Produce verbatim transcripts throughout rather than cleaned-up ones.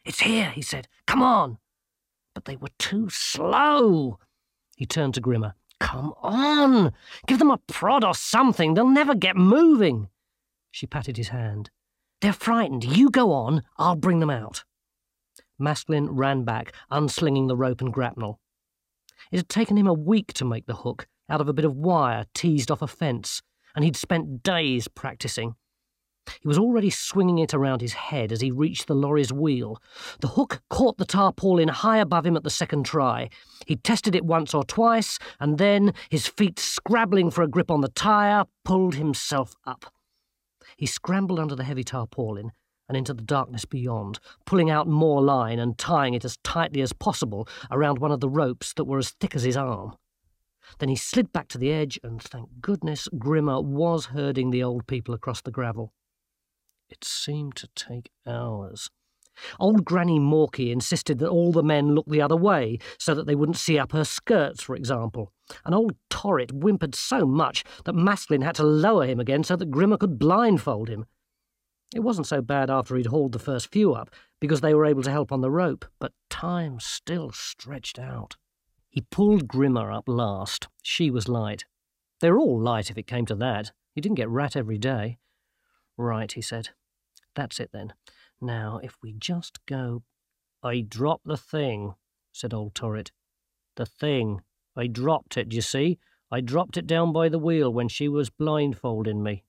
"It's here," he said. "Come on." But they were too slow. He turned to Grimmer. "Come on! Give them a prod or something. They'll never get moving." She patted his hand. "They're frightened. You go on. I'll bring them out." Masklin ran back, unslinging the rope and grapnel. It had taken him a week to make the hook out of a bit of wire teased off a fence, and he'd spent days practicing. He was already swinging it around his head as he reached the lorry's wheel. The hook caught the tarpaulin high above him at the second try. He tested it once or twice, and then, his feet scrabbling for a grip on the tyre, pulled himself up. He scrambled under the heavy tarpaulin and into the darkness beyond, pulling out more line and tying it as tightly as possible around one of the ropes that were as thick as his arm. Then he slid back to the edge, and thank goodness Grimmer was herding the old people across the gravel. It seemed to take hours. Old Granny Morky insisted that all the men look the other way, so that they wouldn't see up her skirts, for example. And old Torrit whimpered so much that Masklin had to lower him again so that Grimmer could blindfold him. It wasn't so bad after he'd hauled the first few up, because they were able to help on the rope, but time still stretched out. He pulled Grimmer up last. She was light. They were all light if it came to that. He didn't get rat every day. "Right," he said. "That's it then. Now, if we just go—" "I dropped the thing," said old Torrit. "The thing. I dropped it, d'you see? I dropped it down by the wheel when she was blindfolding me."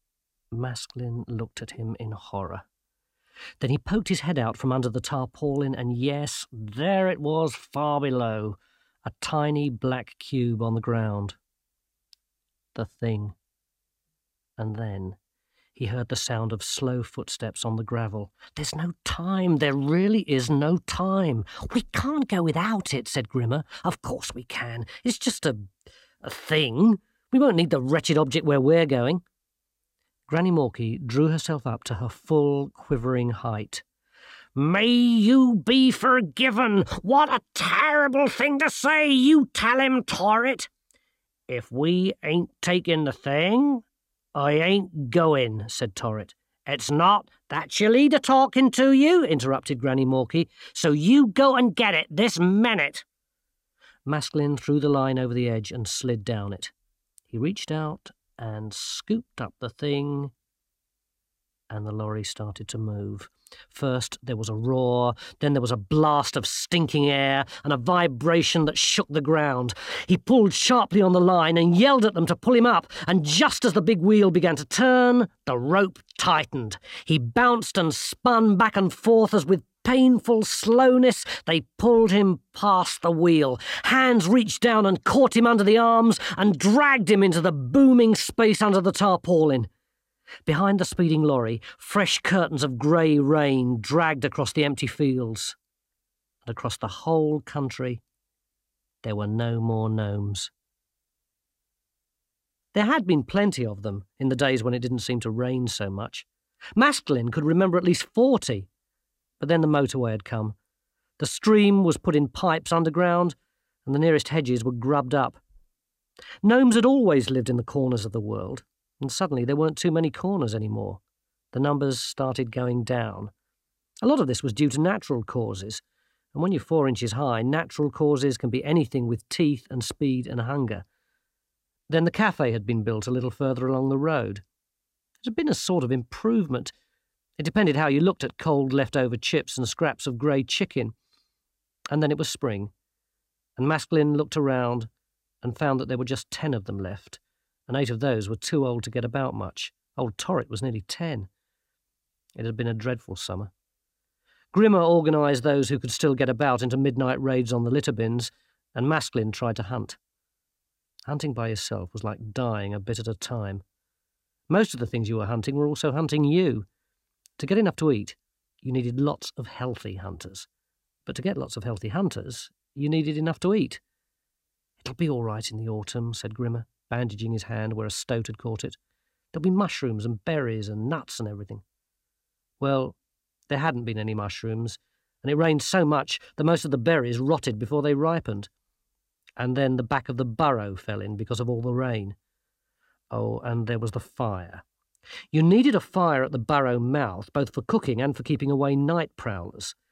Masklin looked at him in horror. Then he poked his head out from under the tarpaulin, and yes, there it was far below, a tiny black cube on the ground. The thing. And then he heard the sound of slow footsteps on the gravel. "There's no time. There really is no time." "We can't go without it," said Grimmer. "Of course we can. It's just a... a thing. We won't need the wretched object where we're going." Granny Morky drew herself up to her full, quivering height. "May you be forgiven! What a terrible thing to say! You tell him, Torrit." "If we ain't taking the thing, I ain't going," said Torrit. "It's not that's your leader talking to you," interrupted Granny Morky, "so you go and get it this minute." Masklin threw the line over the edge and slid down it. He reached out and scooped up the thing, and the lorry started to move. First there was a roar, then there was a blast of stinking air and a vibration that shook the ground. He pulled sharply on the line and yelled at them to pull him up, and just as the big wheel began to turn, the rope tightened. He bounced and spun back and forth as with painful slowness they pulled him past the wheel. Hands reached down and caught him under the arms and dragged him into the booming space under the tarpaulin. Behind the speeding lorry, fresh curtains of grey rain dragged across the empty fields. And across the whole country, there were no more gnomes. There had been plenty of them in the days when it didn't seem to rain so much. Masklin could remember at least forty. But then the motorway had come. The stream was put in pipes underground, and the nearest hedges were grubbed up. Gnomes had always lived in the corners of the world, and suddenly there weren't too many corners anymore. The numbers started going down. A lot of this was due to natural causes, and when you're four inches high, natural causes can be anything with teeth and speed and hunger. Then the cafe had been built a little further along the road. It had been a sort of improvement. It depended how you looked at cold leftover chips and scraps of grey chicken. And then it was spring, and Masklin looked around and found that there were just ten of them left, and eight of those were too old to get about much. Old Torrit was nearly ten. It had been a dreadful summer. Grimmer organised those who could still get about into midnight raids on the litter bins, and Masklin tried to hunt. Hunting by yourself was like dying a bit at a time. Most of the things you were hunting were also hunting you. To get enough to eat, you needed lots of healthy hunters. But to get lots of healthy hunters, you needed enough to eat. "It'll be all right in the autumn," said Grimmer, bandaging his hand where a stoat had caught it. "There'll be mushrooms and berries and nuts and everything." Well, there hadn't been any mushrooms, and it rained so much that most of the berries rotted before they ripened. And then the back of the burrow fell in because of all the rain. Oh, and there was the fire. You needed a fire at the burrow mouth, both for cooking and for keeping away night prowlers.